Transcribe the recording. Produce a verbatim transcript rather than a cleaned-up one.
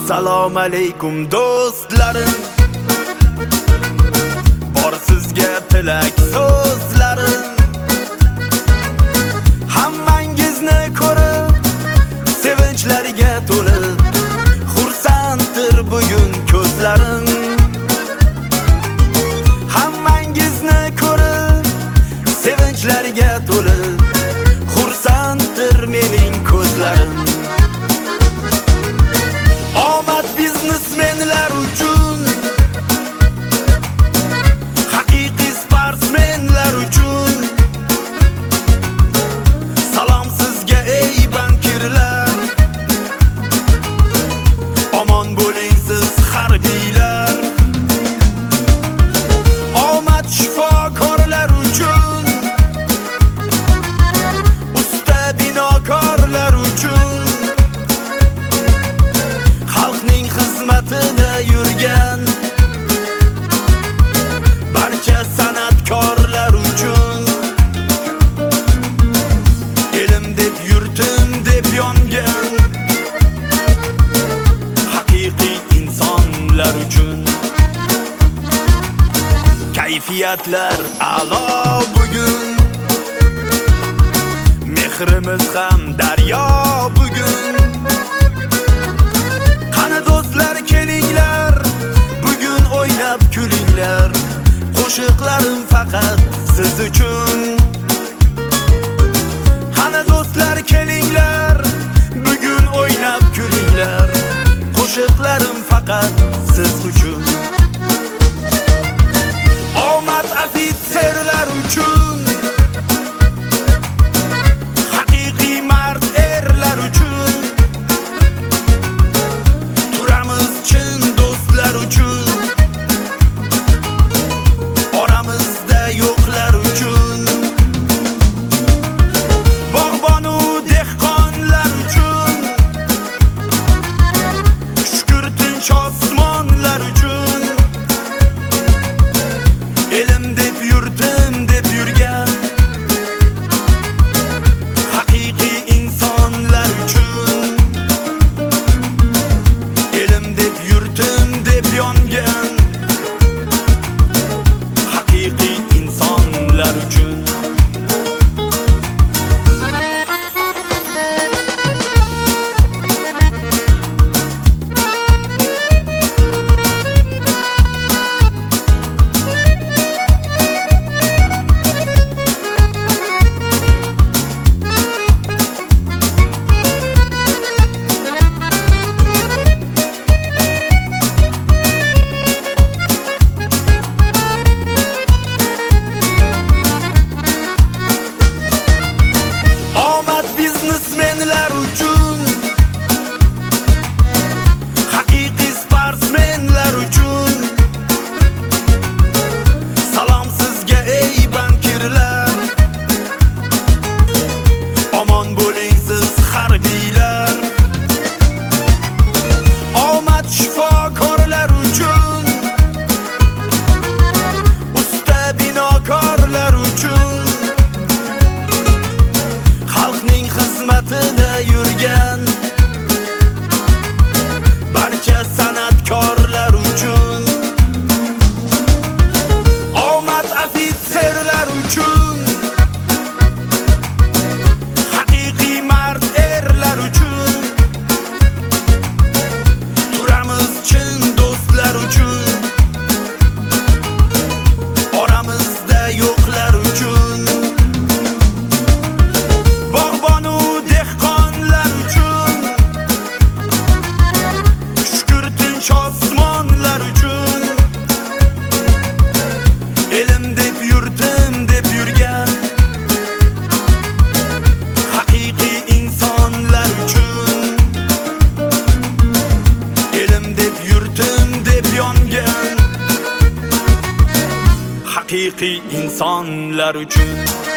Assalomu alaykum do'stlarim, bor sizga tilak so'zlarim. Hammangizni ko'rib, sevinchlarga to'lib, xursanddir bugun ko'zlarim. Hammangizni ko'rib, sevinchlarga to'lib, xursanddir mening ko'zlarim. Omad biznesmenlar uchun, haqiqiy sportsmenlar uchun. Salom sizga ey bankirlar, omon bo'ling siz harbiylar. Omad shifokorlar uchun, usta binokorlar uchun. Xalqning xizmatida yurgan barcha san'atkorlar uchun. Elim deb yurtim deb yongan haqiqiy insonlar uchun. Kayfiyatlar a'lo bugun, mehrimiz ham daryo bugun. Qani do'stlar kelinglar, bugun o'ynab kulinglar. Qo'shiqlarim faqat siz uchun. Qani do'stlar kelinglar, bugun o'ynab kulinglar. Qo'shiqlarim faqat siz uchun. Omad ofitserlar uchun, haqiqiy mard erlar uchun. Turamiz chin do'stlar uchun, oramizda yo'qlar uchun. Bog'bonu dehqonlar uchun, shukr tinch osmonlar uchun. Elim deb yurtim deb yurgan haqiqiy insonlar uchun. Elim deb yurtim deb yongan haqiqiy insonlar uchun. Omad biznesmenlar uchun, haqiqiy sportsmenlar uchun. Salom sizga ey bankirlar, omon bo'ling siz harbiylar. Omad shifokorlar uchun, usta binokorlar uchun. Xalqning xizmatida yurgan barcha san'atkorlar uchun. Omad ofitserlar uchun, haqiqiy mard erlar uchun. Turamiz chin do'stlar uchun, oramizda yo'qlar uchun. Bog'bonu dehqonlar uchun, shukr tinch osmonlar uchun. Elim deb yurtim deb yurgan haqiqiy insonlar uchun. Elim deb yurtim deb yongan haqiqiy insonlar uchun.